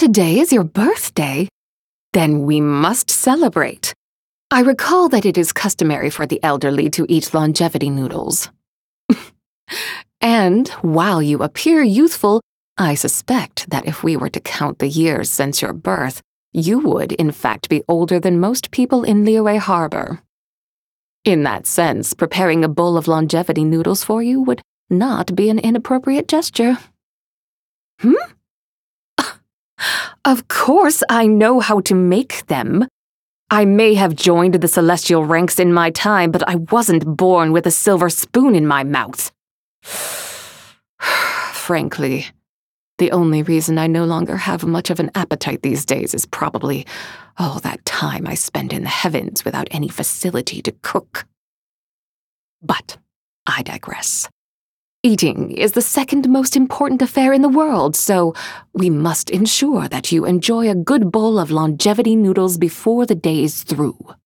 Today is your birthday? Then we must celebrate. I recall that it is customary for the elderly to eat longevity noodles. And while you appear youthful, I suspect that if we were to count the years since your birth, you would, in fact, be older than most people in Liyue Harbor. In that sense, preparing a bowl of longevity noodles for you would not be an inappropriate gesture. Of course I know how to make them. I may have joined the celestial ranks in my time, but I wasn't born with a silver spoon in my mouth. Frankly, the only reason I no longer have much of an appetite these days is probably all that time I spend in the heavens without any facility to cook. But I digress. Eating is the second most important affair in the world, so we must ensure that you enjoy a good bowl of longevity noodles before the day is through.